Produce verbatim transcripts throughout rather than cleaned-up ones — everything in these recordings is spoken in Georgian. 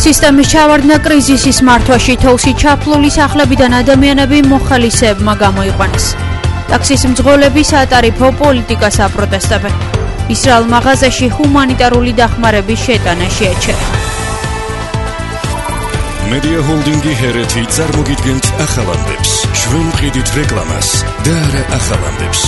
სისტემის ჩავარდნა კრიზისის მართვაში თელსი ჩაფლული სახლებიდან ადამიანები მოხალისეებმა გამოიყვანეს. ტაქსის მძღოლები სატარიფო პოლიტიკას აპროტესტებენ. ისრაელ მაღაზიაში ჰუმანიტარული დახმარების შეტანა შეაჩერა. Media Holdingi Hereti წარმოგიდგენთ ახალამდებს. ჩვენ მყიდით რეკლამას და არა ახალამდებს.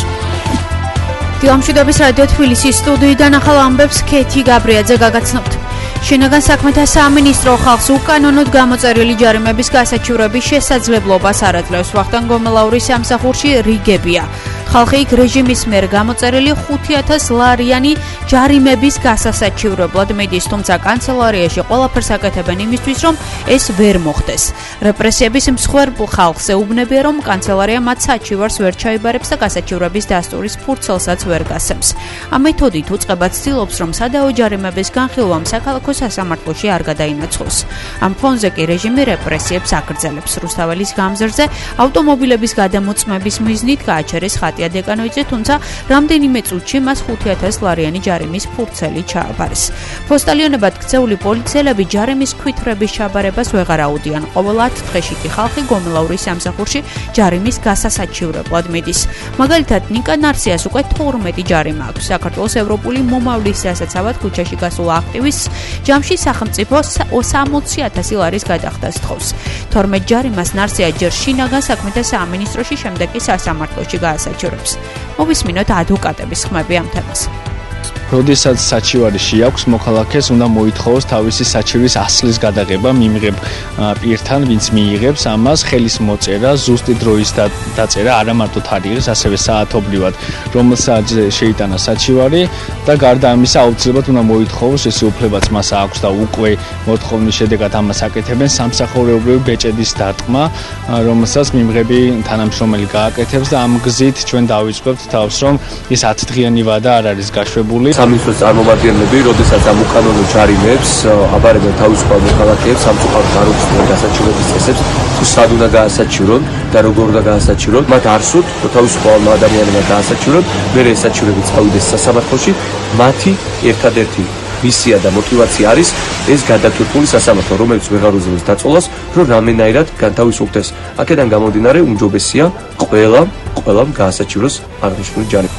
დილამშვიდობის რადიო თბილისის სტუდიიდან ახალ ამბებს ქეთი გაბრიაძე გაგაცნობთ. შინაგან საქმეთა სამინისტრო ხალხს უკანონოდ გამოწერილი ჯარიმების გასაჩივრების შესაძლებლობას არ აძლევს. ვახტანგ გომელაურის სამსახურში რიგებია. ხალხი იქ რეჟიმის მიერ გამოწერილი ხუთი ათას ლარიანი ჯარიმების გასასაჩივრებლად მიდის, თუმცა კანცელარიაში ყველაფერს აკეთებენ იმისთვის, რომ ეს ვერ მოხდეს. რეპრესიების მსხვერპლ ხალხს ეუბნებიან, რომ კანცელარია მათ საჩივარს ვერ ჩაიბარებს და გასაჩივრების დასტურის ფურცელსაც ვერ გასცემს. ამ მეთოდით უწყება ცდილობს, რომ სადაო ჯარიმების განხილვამ საქალაქო სასამართლოში არ გადაინაცვლოს. ამ ფონზე კი რეჟიმი რეპრესიებს აგრძელებს. რუსთაველის გამზირზე ავტომობილების გადამოწმების მიზნით გააჩერეს ხატი დეკანოიძე, თუმცა რამდენიმე წუთში მას ხუთი ათას ლარიანი ჯარიმის ფურცელი ჩააბარეს. პოსტალიონებად ქცეული პოლიციელები ჯარიმის ქვითრების ჩაბარებას ვეღარ აუდიან. ყოველ ათ დღეში კი ხალხი გომელაურის სამსახურში ჯარიმის გასასაჩივრებლად მიდის. მაგალითად, ნიკა ნარსიას უკვე თორმეტი ჯარიმა აქვს. საქართველოს ევროპული მომავლის დასაცავად ქუჩაში გასულ აქტივისტს ჯამში სახელმწიფო სამოცი ათასი ლარის გადახდას თხოვს. თორმეტ ჯარიმას ნარსია ჯერ შინაგან საქმეთა სამინისტროში, შემდეგ კი სასამართლოში გაასაჩივრებს. მოვისმინოთ ადვოკატების ხმები ამ თემას. როდესაც საჩივარი შეაქვს, მოქალაქეს უნდა მოითხოვოს თავისი საჩივის ასლის გადაღება მიმღებ პირთან, ვინც მიიღებს ამას, ხელის მოწერა, ზუსტი დროის დაწერა, არა მარტო თარიღის, ასევე საათობრივად, რომელსაც შეიტანა საჩივარი და გარდა ამისა აუცილებლად უნდა მოითხოვოს, ეს უფლებაც მას აქვს და უკვე მოთხოვნის შედეგად ამას აკეთებენ სამსახურეობრივი ბეჭედის დარტყმა, რომელსაც მიმღები თანამშრომელი გააკეთებს და ამ გზით ჩვენ დავიწყებთ თავს, რომ ეს ათდღიანი ვადა არ არის გაშვებული. სამინისტროს წარმომადგენლები, როდესაც ამ უკანონო ჯარიმებს აბარებენ თავისუფალ მოქალაქეებს, სამწუხაროდ განუცდიან გასაჩივრების წესებს, თუ სად უნდა გაასაჩივრონ და როგორ უნდა გაასაჩივრონ. მათ არ სურთ, რომ თავისუფალმა ადამიანებმა გაასაჩივრონ, მერე ეს საჩივრები წავიდეს სასამართლოში. მათი ერთადერთი მისია და мотиваცია არის ეს გადატვირთული სასამართლო, რომელიც ვეღარ უძლებს დაწოლას, რომ რამენაირად განთავისუფლდეს. აქედან გამომდინარე, უმჯობესია ყველა ყველამ გაასაჩივროს აღნიშნული ჯარიმი.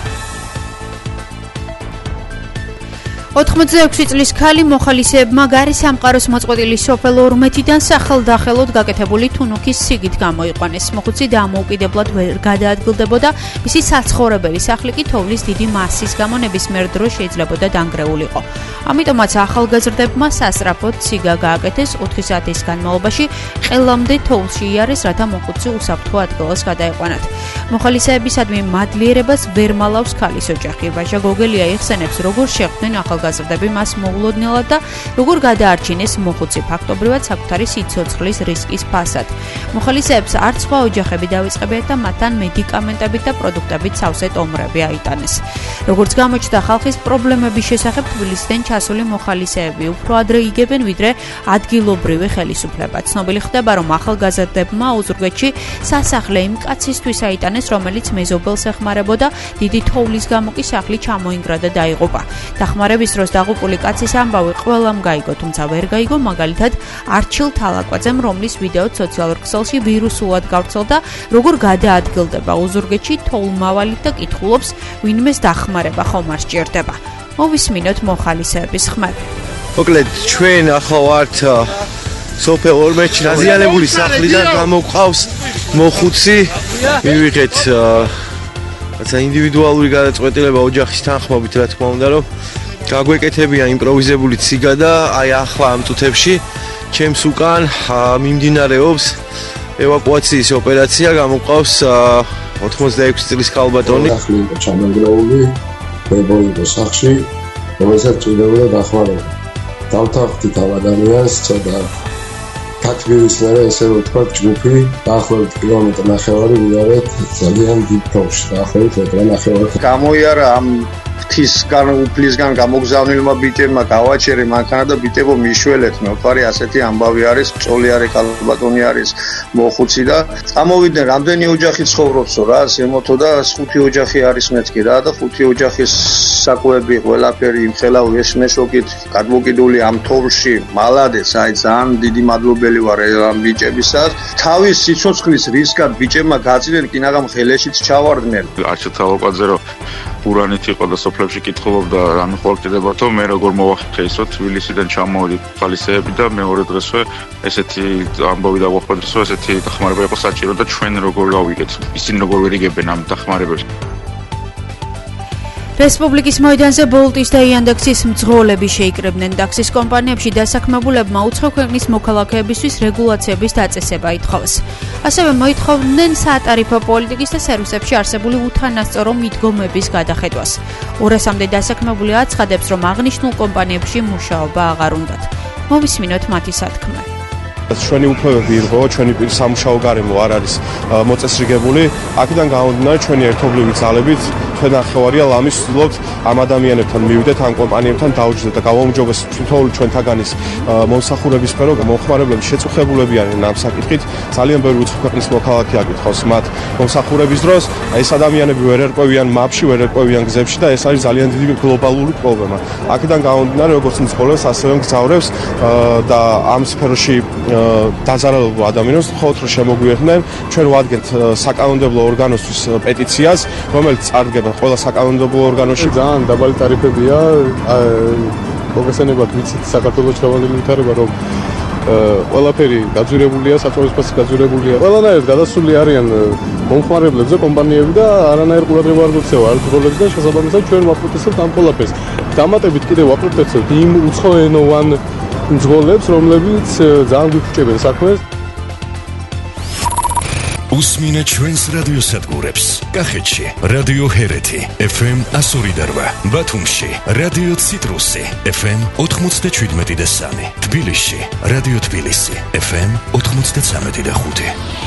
ოთხმოცდაექვსი წლის ქალი მოხალისეებმა გარი სამყაროს მოწყვეტილი სოფელ ორმეთიდან სახელდახელოდ გაკეთებული თუნუქის სიგით გამოიყვანეს. მოხუცი დამოუკიდებლად ვერ გადაადგილდებოდა, მისი საცხოვრებელი სახლი კი თოვლის დიდი მასის გამო ნებისმიერ დროს შეიძლებოდა დანგრეულიყო. ამიტომაც ახალგაზრდებმა სასწრაფოდ სიგა გააკეთეს, ოთხი საათის განმავლობაში ყელამდე თოვლში იარეს, რათა მოხუცი უსაფრთხო ადგილას გადაეყვანათ. მოხალისეებისადმი მადლიერებას ვერ მალავს ქალის ოჯახი. ვაჟა გოგელია იხსენებს, როგორ შეხვდნენ ახალგაზრდები მას მოულოდნელად და როგორ გადაარჩინეს მოხუცი ფაქტობრივად საკუთარი სიცოცხლის რისკის ფასად. მოხალისეებს არც სხვა ოჯახები დავიწყებიათ და მათთან მედიკამენტებით და პროდუქტებით სავსე ტომრები აიტანეს. როგორც გამოჩნდა, ხალხის პრობლემების შესახებ თბილისიდან ჩასული მოხალისეები უფრო ადრე იგებენ, ვიდრე ადგილობრივი ხელისუფლება. ცნობილი ხდება, რომ ახალგაზრდებმა ოზურგეთში სასახლე იმ კაცისთვის აიტანეს, რომელიც მეზობელს ეხმარებოდა, დიდი თოვლის გამო კი სახლი ჩამოინგრა და დაიღუპა. დახმარების დროს დაღუპული კაცის ამბავი ყველამ გაიგო, თუმცა ვერ გაიგო მაგალითად არჩილ თალაკვაძემ, რომლის ვიდეოც სოციალურ ქსელში ვირუსულად გავრცელდა, როგორ გადაადგილდება ოზურგეთში თოვლმავალით და კითხულობს, ვინმეს დახმარება ხომ არ სჭირდება. მოვისმინოთ მოხალისეების ხმები. მოკლედ, ჩვენ ახლა ვართ სოფელ ორმეთში დაზიანებული სახლიდან გამოგვყავს მოხუცი, მივიღეთ რაცა ინდივიდუალური გადაწყვეტილება ოჯახის თანხმობით, რა თქმა უნდა, რომ გაგვეკეთებიან იმპროვიზებული ციგა და აი ახლა ამ წუთებში ჩემს უკან მიმდინარეობს ევაკუაციის ოპერაცია, გამოყავს ოთხმოცდაექვსი წლის ქალბატონი. სახლი იყო ჩამონგრეული, ბებო იყო სახლში, რომელსაც ჭირდებოდა დახმარება. დავთანხმდით ამ ადამიანს, ცოტა თათბირის მერე, ესე რომ ვთქვათ, ჯგუფი დაახლოებით კილომეტრი ნახევარი ვიარეთ ძალიან დიდ თოვში, დაახლოებით მეტრი ნახევარი. გამოიარა ამ ღვთისგან უფლისგან გამოგზავნილმა ბიჭებმა გავაჩერე მანქანა და ბიჭებო მიშველეთ მე ვთქვარი ასეთი ამბავი არის წოლი არის კალბატონი არის მოხუცი და წამოვიდნენ რამდენი ოჯახი ცხოვრობსო რა ზემოთო და ხუთი ოჯახი არის მეთქი რა და ხუთი ოჯახის საკვები ყველაფერი იმხელა ესმესოკით გადმოკიდული ამ თოვლში მალადეც აი ძალიან დიდი მადლობელი ვარ ამ ბიჭებისას თავის სიცოცხლის რისკად ბიჭებმა გაწირენ კინაღამ ხელეშიც ჩავარდნენ არჩილ თავოკვაძე რომ ურანით იყო და სოფლებში კითხულობდა რამე ხოლმე მე როგორ მოვახერხე ისო თბილისიდან ჩამოვიდი ფალისეები და მეორე დღესვე ესეთი ამბავი დაგვახვედრეს რომ ესეთი დახმარება იყო საჭირო და ჩვენ როგორ გავიგეთ ისინი როგორ ვერ იგებენ ამ დახმარებებს რესპუბლიკის მოედანზე ბოლტის და იანდექსის მძღოლები შეიკრებდნენ ტაქსის კომპანიებში დასაქმებულებმა უცხო ქვეყნის მოქალაქეებისთვის რეგულაციების დაწესება ითხოვეს. ასევე მოითხოვდნენ სატარიფო პოლიტიკის და სერვისებში არსებული უთანასწორო მიდგომების გადახედვას. ორასამდე დასაქმებული აცხადებს, რომ აღნიშნულ კომპანიებში მუშაობა აღარ უნდათ. მოვისმინოთ მათი სათქმე. ჩვენი უფლებები იყო, ჩვენი სამუშაო გარემო არ არის მოწესრიგებული. აქედან გამომდინარე, ჩვენი ერთობლივი ძალებით ჩვენ ნახევარია ლამის ვცდილობთ ამ ადამიანებთან მივიდეთ, ამ კომპანიებთან დავჯდეთ და გავაუმჯობეს თითოეული ჩვენთაგანის მომსახურების სფერო, მომხმარებლები შეწუხებულები არიან ამ საკითხით. ძალიან ბევრი უცხო ქვეყნის მოქალაქე აკითხავს მათ მომსახურების დროს. ეს ადამიანები ვერ ერკვევიან მაპში, ვერ ერკვევიან გზებში და ეს არის ძალიან დიდი გლობალური პრობლემა. აქედან გამომდინარე, როგორც მძღოლებს, ასევე მგზავრებს და ამ სფეროში დაზარალებულ ადამიანებს მხოლოდ რომ შემოგვიერთდნენ, ჩვენ ვადგენთ საკანონმდებლო ორგანოსთვის პეტიციას, რომელიც წარდგება ყველა საკანონმდებლო ორგანოში. ძალიან დაბალი ტარიფებია. მოგესალმებით, ვიცით საქართველოს ჩავალილი ვითარება, რომ ყველაფერი გაძვირებულია, საწვავის ფასი გაძვირებულია. ყველანაირად გადასული არიან მომხმარებლებზე კომპანიები და არანაირ ყურადღება არ გვექცევა არ მძღოლებს და შესაბამისად ჩვენ ვაპროტესტებთ ამ ყველაფერს. დამატებით კიდევ ვაპროტესტებთ იმ უცხოენოვან მძღოლებს, რომლებიც ძალიან გვიხუჭებენ საქმეს. უსმინეთ ჩვენს რადიო სადგურებს. კახეთში რადიო ჰერეთი ეფ ემ εκατო ორი და რვა, ბათუმში რადიო ციტრუსი ეფ ემ ოთხმოცდაჩვიდმეტი და სამი, თბილისში რადიო თბილისი ეფ ემ ოთხმოცდაცამეტი და ხუთი.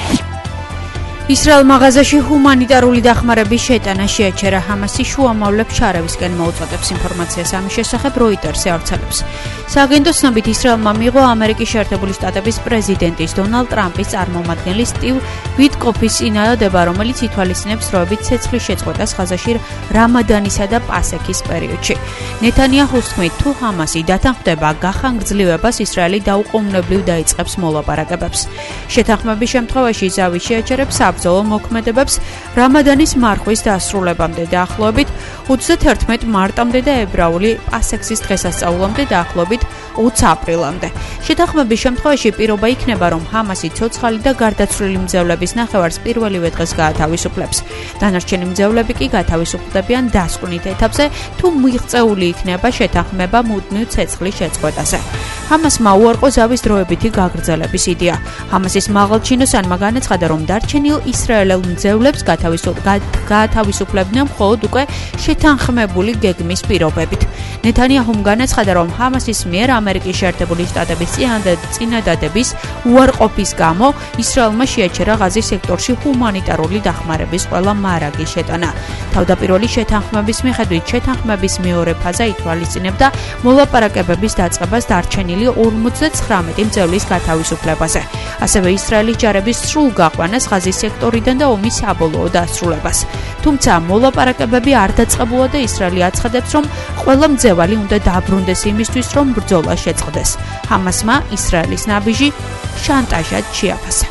ისრაელ მაღაზიაში ჰუმანიტარული დახმარების შეტანა შეაჩერა ჰამასის შუამავლებს შარევისკენ მოუწოდებს ინფორმაციას ამის შესახებ როიტერს ავრცელებს. სააგენტოს ცნობით ისრაელმა მიიღო ამერიკის შეერთებული შტატების პრეზიდენტის დონალდ ტრამპის წარმომადგენლის სტივ ვიტკოფის წინადადება, რომელიც ითვალისწინებს დროებით ცეცხლის შეწყვეტას ღაზაში რამადანისა და პასექის პერიოდში. ნეთანიაჰუს თქმით, თუ ჰამასი დათანხმდება გახანგრძლივებას, ისრაელი დაუყოვნებლივ დაიწყებს მოლაპარაკებებს. შეთანხმების შემთხვევაში ზავი შეაჩერებს საბრძოლო მოქმედებებს რამადანის მარხვის დასრულებამდე დაახლოებით ოცდაათერთმეტი მარტამდე და ებრაული პასექის დღესასწაულამდე დაახლოებით ოცი აპრილამდე. შეთანხმების შემთხვევაში პირობა იქნება, რომ ჰამასი ცოცხალი და გარდაცვლილი მძევლების ნახევარს პირველივე დღეს გაათავისუფლებს. დანარჩენი მძევლები კი გათავისუფლდებიან დასკვნით ეთაპზე, თუ მიღწეული იქნება შეთანხმება მუდმივ ცეცხლის შეწყვეტაზე. ჰამასმა უარყო ზავის დროებითი გაგრძელების იდეა. ჰამასის მაღალჩინოსანმა განაცხადა, რომ დარჩენილ ისრაელელ მძევლებს გაათავისუფლებდნენ მხოლოდ უკვე შეთანხმებული გეგმის პირობებით. ნეთანიაჰუმ განაცხადა, რომ ჰამასის მიერ ამერიკის შეერთებული შტატების წინადადების უარყოფის გამო ისრაელმა შეაჩერა ღაზის სექტორში ჰუმანიტარული დახმარების ყველა მარაგის შეტანა. თავდაპირველი შეთანხმების მიხედვით შეთანხმების მეორე ფაზა ითვალისწინებდა მოლაპარაკებების დაწყებას დარჩენილი ორმოცდაცხრამეტი მძევლის გათავისუფლებაზე. ასევე ისრაელის ჯარების სრულ გაყვანას ღაზის სექტორიდან და ომის საბოლოო დასრულებას. თუმცა მოლაპარაკებები არ დაწყებულა და ისრაელი აცხადებს, რომ ყველა მძევალი უნდა დაბრუნდეს იმისთვის, რომ ბრძოლა შეწყდეს. ჰამასმა ისრაელის ნაბიჯი შანტაჟად შეაფასა.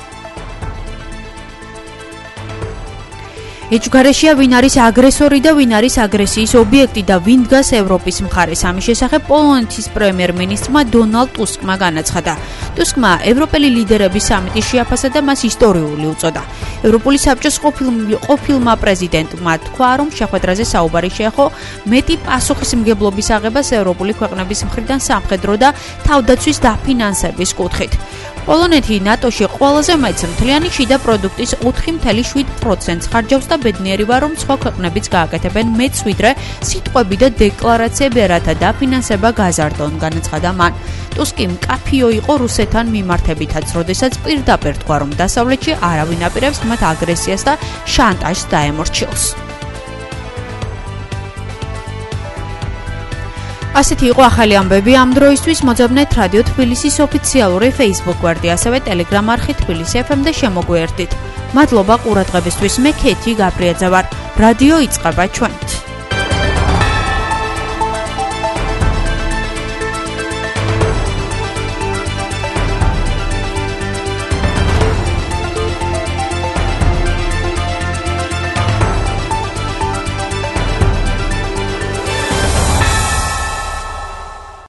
ეჭვგარეშია ვინ არის აგრესორი და ვინ არის აგრესიის ობიექტი და ვინ დგას ევროპის მხარეს. ამის შესახებ პოლონეთის პრემიერ-მინისტრმა დონალდ ტუსკმა განაცხადა. ტუსკმა ევროპელი ლიდერების სამიტი შეაფასა და მას ისტორიული უწოდა. ევროპული საბჭოს ყოფილმა პრეზიდენტმა თქვა, რომ შეხვედრაზე საუბარი შეეხო მეტი პასუხისმგებლობის აღებას ევროპული ქვეყნების მხრიდან სამხედრო და თავდაცვის დაფინანსების კუთხით. პოლონეთი ნატოში ყველაზე მეცნმთლიანი შიდა პროდუქტის ოთხი წელი შვიდ პროცენტს ხარჯავს და ბედნიერი ვარ, რომ სხვა ქვეყნებიც გააკეთებენ მეც ვიდრე სიტყვები და დეკლარაციები, რათა დაფინანსება გაზარდონ, განაცხადა მან. ტუსკი მკაფიო იყო რუსეთთან მიმართებითაც, როდესაც პირდაპირ თქვა, რომ დასავლეთში არავინ აპირებს მათ აგრესიას და შანტაჟს დაემორჩილს. ასეთი იყო ახალი ამბები ამ დროისთვის. მოძებნეთ რადიო თბილისის ოფიციალური Facebook გვერდი, ასევე Telegram არხი თბილისი ეფ ემ და შემოგვიერთდით. მადლობა ყურადღებისთვის. მე ქეთი გაბრიაძე ვარ. რადიო იწყება ჩვენით.